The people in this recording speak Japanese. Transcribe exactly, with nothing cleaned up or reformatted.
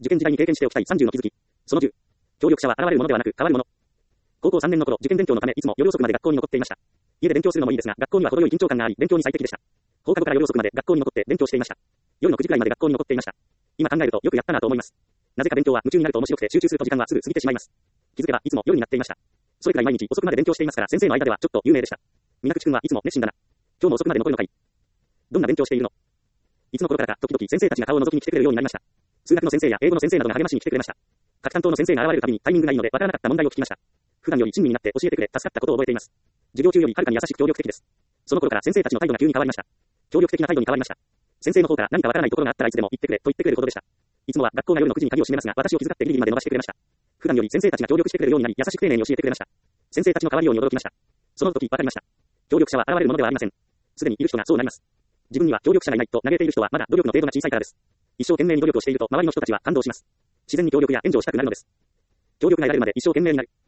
受験時代に経験しておきたいさんじゅうの気づき。そのじゅう。協力者は現れるものではなく変わるもの。高校さんねんの頃、受験勉強のためいつも夜遅くまで学校に残っていました。家で勉強するのもいいですが、学校には程よい緊張感があり、勉強に最適でした。放課後から夜遅くまで学校に残って勉強していました。夜のくじくらいまで学校に残っていました。今考えるとよくやったなと思います。なぜか勉強は夢中になると面白くて集中すると時間はすぐ過ぎてしまいます。気づけばいつも夜になっていました。それくらい毎日遅くまで勉強していますから先生の間ではちょっと有名でした。皆口くんはいつも熱心だな。今日も遅くまで残るのかい。どんな勉強しているの？いつの頃からか時々先生たちが顔を覗きに来てくれるようになりました。数学の先生や英語の先生などが励ましに来てくれました。各担当の先生が現れるたびにタイミングがいいのでわからなかった問題を聞きました。普段より親身になって教えてくれ助かったことを覚えています。授業中よりはるかに優しく協力的です。その頃から先生たちの態度が急に変わりました。協力的な態度に変わりました。先生の方から何かわからないところがあったらいつでも言ってくれと言ってくれるほどでした。いつもは学校が夜のくじに鍵を閉めますが私を気遣ってギリギリまで伸ばしてくれました。普段より先生たちが協力してくれるようになり優しく丁寧に教えてくれました。先生たちの変わりように驚きました。その時わかりました。協力者は現れるものではありません。すでにいる人がそうなります。自分には協力者がいないと嘆いている人はまだ努力の程度が小さいからです。一生懸命に努力をしていると周りの人たちは感動します。自然に協力や援助をしたくなるのです。協力が得られるまで一生懸命になる。